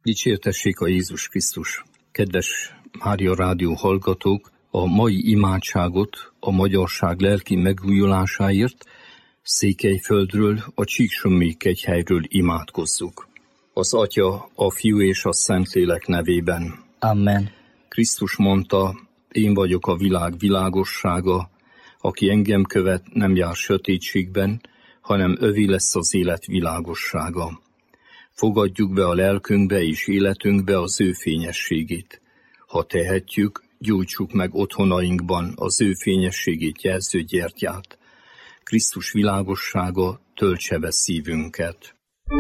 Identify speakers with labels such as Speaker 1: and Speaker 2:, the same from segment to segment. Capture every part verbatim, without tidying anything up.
Speaker 1: Dicsértessék a Jézus Krisztus! Kedves Mária Rádió hallgatók, a mai imádságot a magyarság lelki megújulásáért Székelyföldről, a Csíksommi kegyhelyről imádkozzuk. Az Atya, a Fiú és a Szentlélek nevében.
Speaker 2: Amen.
Speaker 1: Krisztus mondta, én vagyok a világ világossága, aki engem követ, nem jár sötétségben, hanem övé lesz az élet világossága. Fogadjuk be a lelkünkbe és életünkbe az ő fényességét. Ha tehetjük, gyújtsuk meg otthonainkban az ő fényességét jelző gyertyát. Krisztus világossága töltse be szívünket.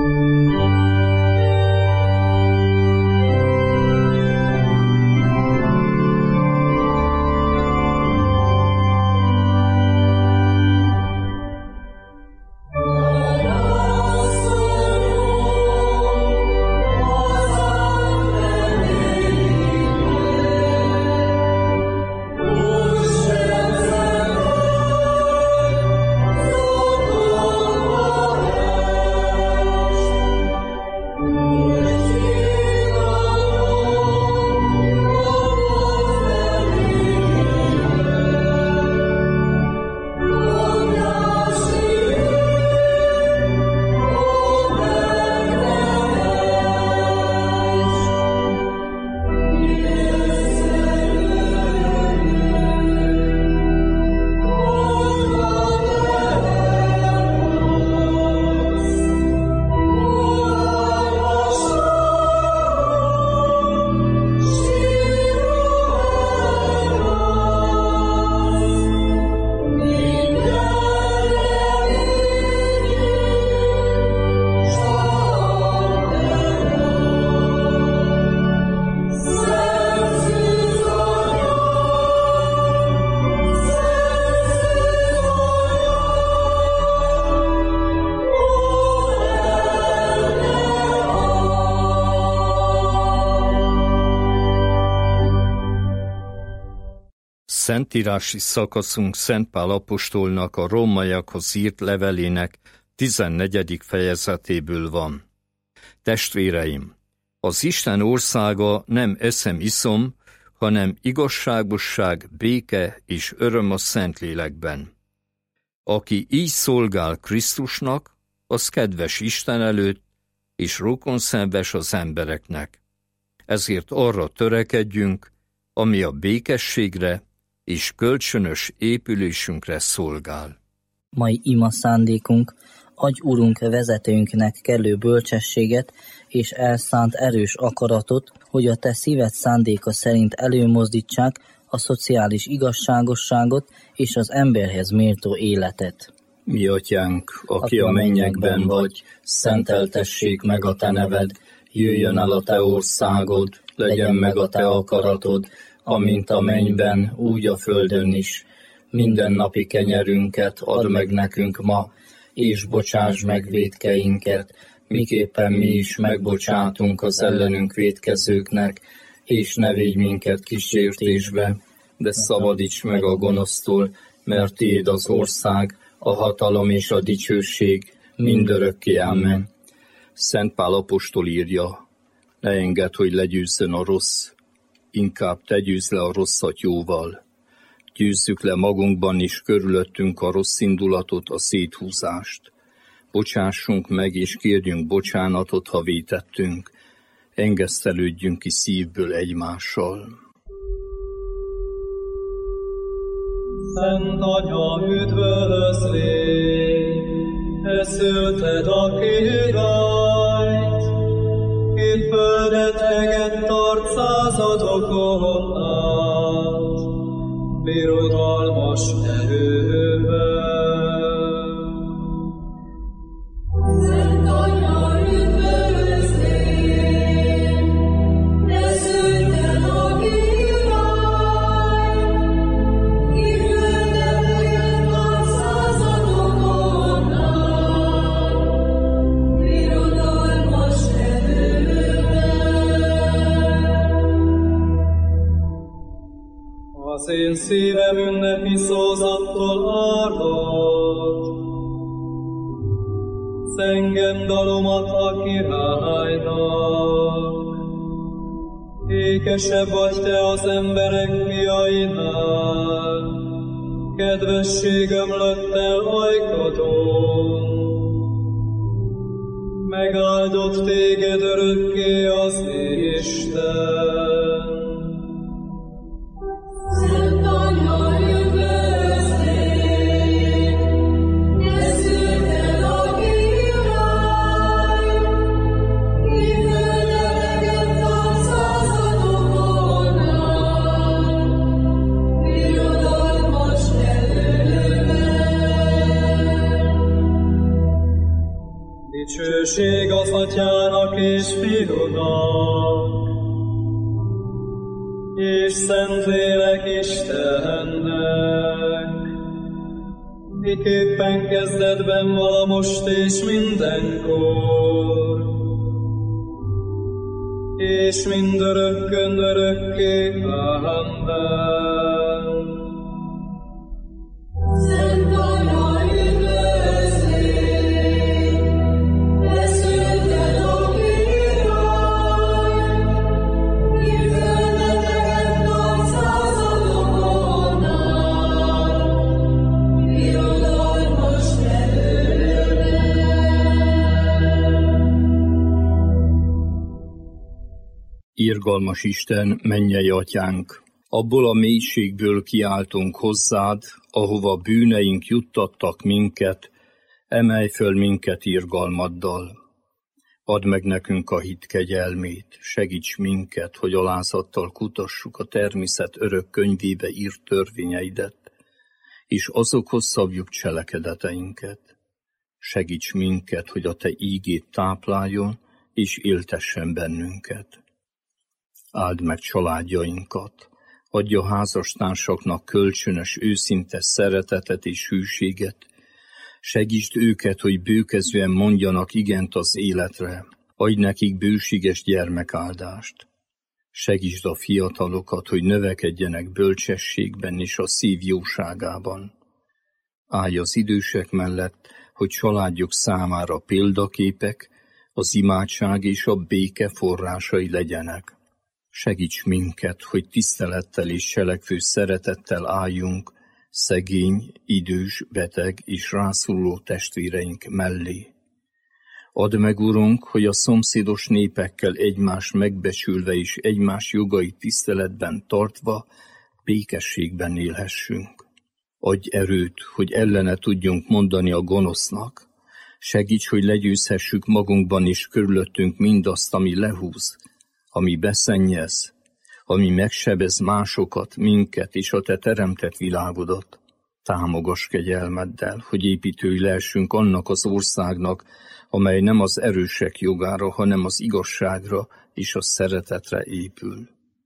Speaker 1: Szentírási szakaszunk Szent Pál apostolnak a rómaiakhoz írt levelének tizennegyedik fejezetéből van. Testvéreim, az Isten országa nem eszem-iszom, hanem igazságosság, béke és öröm a Szentlélekben. Aki így szolgál Krisztusnak, az kedves Isten előtt, és rokonszenves az embereknek. Ezért arra törekedjünk, ami a békességre és kölcsönös épülésünkre szolgál.
Speaker 2: Mai ima szándékunk, adj Urunk vezetőnknek kellő bölcsességet és elszánt erős akaratot, hogy a te szíved szándéka szerint előmozdítsák a szociális igazságosságot és az emberhez méltó életet.
Speaker 1: Mi atyánk, aki a mennyekben vagy, szenteltessék meg a te neved, jöjjön el a te országod, legyen meg a te akaratod, amint a mennyben, úgy a földön is. Mindennapi kenyerünket add meg nekünk ma, és bocsáss meg vétkeinket, miképpen mi is megbocsátunk az ellenünk vétkezőknek, és ne védj minket kísértésbe, de szabadíts meg a gonosztól, mert tiéd az ország, a hatalom és a dicsőség mindörökké. Amen. Szent Pál apostol írja, ne engedd, hogy legyőzzön a rossz, inkább te győzd le a rosszat jóval. Győzzük le magunkban is körülöttünk a rossz indulatot, a széthúzást. Bocsássunk meg és kérjünk bocsánatot, ha vétettünk. Engesztelődjünk ki szívből egymással.
Speaker 3: Szent Atya, üdvözlégy, te szülted a királlyt, ki földet eget tart századokon át, birodalmas erővel.
Speaker 4: Szent Atya, üdvözlégy, te szülted a királlyt, ki földet eget tart századokon át, birodalmas erővel.
Speaker 3: Az én szívem ünnepi szózattól árad, zengem dalomat a királynak. Ékesebb vagy te az emberek fiainál, kedvesség ömlött el ajkadon. Megáldott téged örökké az Isten.
Speaker 4: Szent Anya, üdvözlégy, ne szülted a király, ki földeleget a századokon át, birodalmas nevővel.
Speaker 3: Dicsőség az Atyának és Fiúnak, és Szentlélek Istennek, miképpen kezdetben vala most és mindenkor, és mindörökkön örökké. Amen.
Speaker 4: Szent Anya, üdvözlégy, ne szülted a király, ki földeteket nagy századokon át, birodalmas nevővel.
Speaker 1: Irgalmas Isten, mennyei Atyánk, abból a mélységből kiáltunk hozzád, ahova bűneink juttattak minket, emelj föl minket irgalmaddal. Add meg nekünk a hit kegyelmét, segíts minket, hogy alázattal kutassuk a természet örök könyvébe írt törvényeidet, és azokhoz szabjuk cselekedeteinket. Segíts minket, hogy a te ígét tápláljon, és éltessen bennünket. Áld meg családjainkat, adj a házastársaknak kölcsönös, őszinte szeretetet és hűséget, segítsd őket, hogy bőkezően mondjanak igent az életre, adj nekik bőséges gyermekáldást. Segítsd a fiatalokat, hogy növekedjenek bölcsességben és a szív jóságában. Állj az idősek mellett, hogy családjuk számára példaképek, az imádság és a béke forrásai legyenek. Segíts minket, hogy tisztelettel és cselekvő szeretettel álljunk szegény, idős, beteg és rászoruló testvéreink mellé. Add meg, Urunk, hogy a szomszédos népekkel egymást megbecsülve és egymás jogait tiszteletben tartva békességben élhessünk. Adj erőt, hogy ellene tudjunk mondani a gonosznak. Segíts, hogy legyőzhessük magunkban és körülöttünk mindazt, ami lehúz, ami beszennyez, ami megsebez másokat, minket és a te teremtett világodat. Támogass kegyelmeddel, hogy építői lehessünk annak az országnak, amely nem az erősek jogára, hanem az igazságra és a szeretetre épül.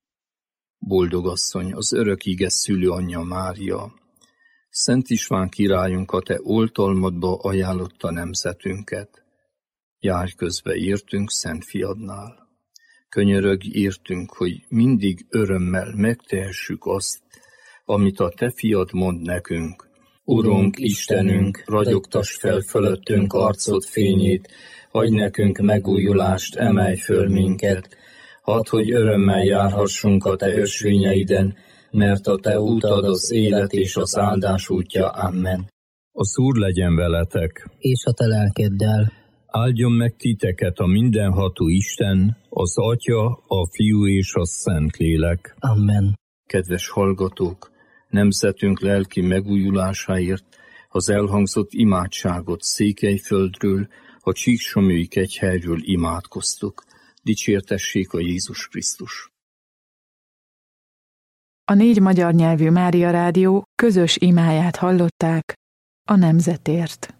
Speaker 1: Boldog asszony, az örök íge szülőanyja Mária, Szent István királyunk, a te oltalmadba ajánlotta nemzetünket. Járj közbe értünk Szent Fiadnál. Könyörögj értünk, hogy mindig örömmel megtehessük azt, amit a te fiad mond nekünk. Urunk, Istenünk, ragyogtass fel fölöttünk arcod fényét, adj nekünk megújulást, emelj föl minket. Hadd, hogy örömmel járhassunk a te ösvényeiden, mert a te útad az élet és az áldás útja. Amen. Az Úr legyen veletek,
Speaker 2: és a te lelkeddel.
Speaker 1: Áldjon meg titeket a mindenható Isten, az Atya, a Fiú és a Szentlélek.
Speaker 2: Amen.
Speaker 1: Kedves hallgatók, nemzetünk lelki megújulásáért az elhangzott imádságot Székelyföldről, a Csíksomlyói kegyhelyről imádkoztuk. Dicsértessék a Jézus Krisztus!
Speaker 5: A négy magyar nyelvű Mária Rádió közös imáját hallották a nemzetért.